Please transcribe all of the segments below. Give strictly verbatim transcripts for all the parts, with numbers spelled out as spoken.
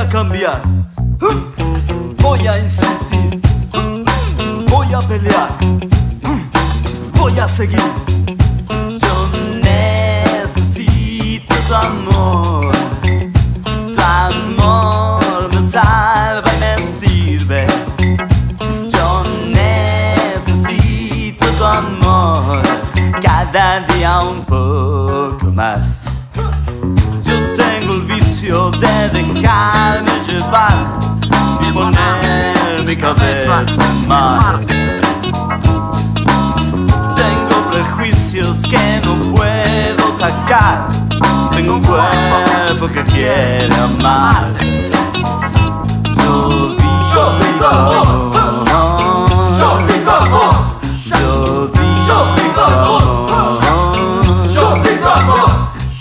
cambiar, voy a insistir, voy a pelear, voy a seguir. Yo necesito tu amor, tu amor me salva y me sirve. Yo necesito tu amor, cada día un poco más. Yo tengo el vicio de dejarme llevar y poner mi cabeza en mar. Tengo prejuicios que no puedo sacar. Tengo un cuerpo que quiere amar. Yo digo amor, yo digo amor, yo digo amor, yo digo amor.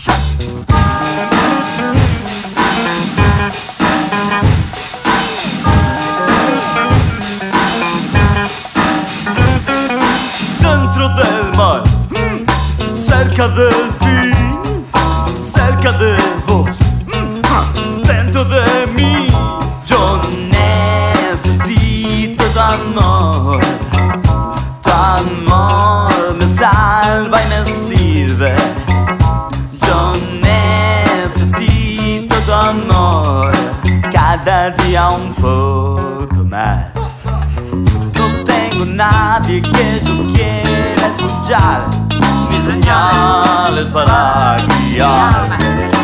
Dentro del mar, cerca del fin, cerca de vos, dentro de mí. Yo necesito tu amor, tu amor me salva y me sirve. Yo necesito tu amor, cada día un poco más. No tengo nadie que yo quiera escuchar, ni señales para guiarme.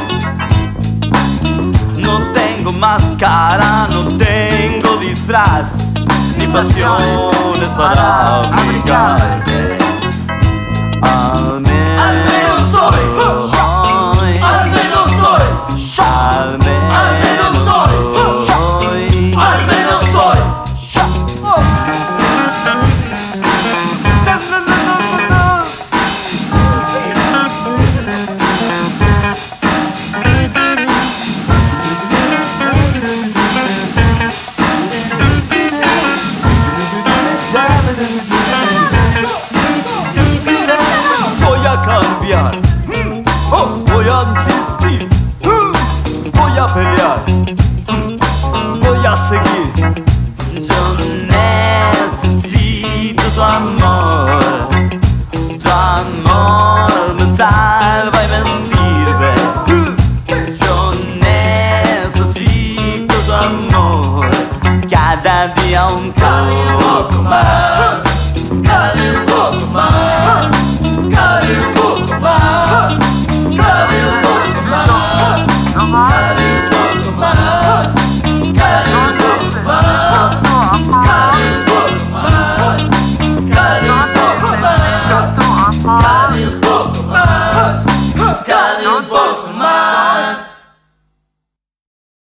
No tengo máscara, no tengo disfraz, ni pasiones para obligarme. Al menos, al menos soy, al menos soy, al menos soy, al menos soy. Voy a cambiar, oh, voy a insistir, voy a pelear, voy a seguir. Yo necesito tu amor, tu amor me salva y me sirve. Yo necesito tu amor, cada día un poco más, cada día un poco más, cada día un poco más.